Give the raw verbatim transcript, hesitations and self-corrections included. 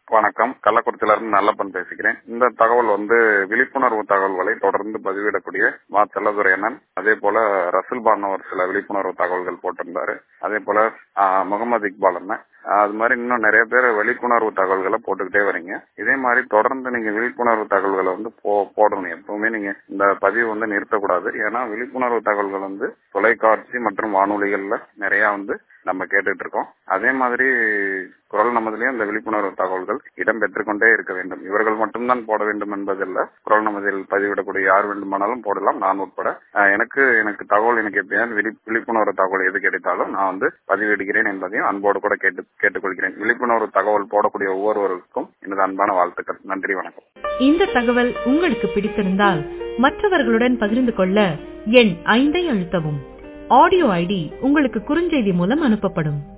வணக்கம். கள்ளக்குறிச்சியிலிருந்து நல்லப்பன் பேசுகிறேன். இந்த தகவல் வந்து விழிப்புணர்வு தகவல்களை தொடர்ந்து பதிவிடக்கூடிய மா செல்லதுரை அண்ணன், அதே போல ரசூல் பான் ஒரு சில விழிப்புணர்வு தகவல்கள் போட்டிருந்தாரு. அதே போல ஆஹ், முகமது இக்பால் அண்ணன், அது மாதிரி இன்னும் நிறைய பேர் விழிப்புணர்வு தகவல்களை போட்டுக்கிட்டே வரீங்க. இதே மாதிரி தொடர்ந்து நீங்க விழிப்புணர்வு தகவல்களை வந்து போ- போடணும். எப்பவுமே நீங்க இந்த பதிவு வந்து நிறுத்தக்கூடாது. ஏன்னா விழிப்புணர்வு தகவல்கள் வந்து தொலைக்காட்சி மற்றும் வானொலிகள்ல நிறைய வந்து நம்ம கேட்டுட்டு இருக்கோம். அதே மாதிரி குரல் நமதிலையும் இந்த விழிப்புணர்வு தகவல்கள் இடம்பெற்றுக் கொண்டே இருக்க வேண்டும். இவர்கள் மட்டும்தான் போட வேண்டும் என்பதல்ல. குரல் நமதில் பதிவிடக்கூடிய யார் வேண்டுமானாலும் போடலாம், நான் உட்பட. அஹ், எனக்கு எனக்கு தகவல் எனக்கு எப்பயாவது விழி- விழிப்புணர்வு தகவல் எது கிடைத்தாலும் நான் வந்து பதிவிடுகிறேன் என்பதையும் அன்போடு கூட கேட்டு கேட்டுக்கொள்கிறேன். விழிப்புணர்வு தகவல் போடக்கூடிய ஒவ்வொருவருக்கும் எனது அன்பான வாழ்த்துக்கள். நன்றி, வணக்கம். இந்த தகவல் உங்களுக்கு பிடித்திருந்தால் மற்றவர்களுடன் பகிர்ந்து கொள்ள எண் ஐந்தை அழுத்தவும். ஆடியோ ஐடி உங்களுக்கு குறுஞ்செய்தி மூலம் அனுப்பப்படும்.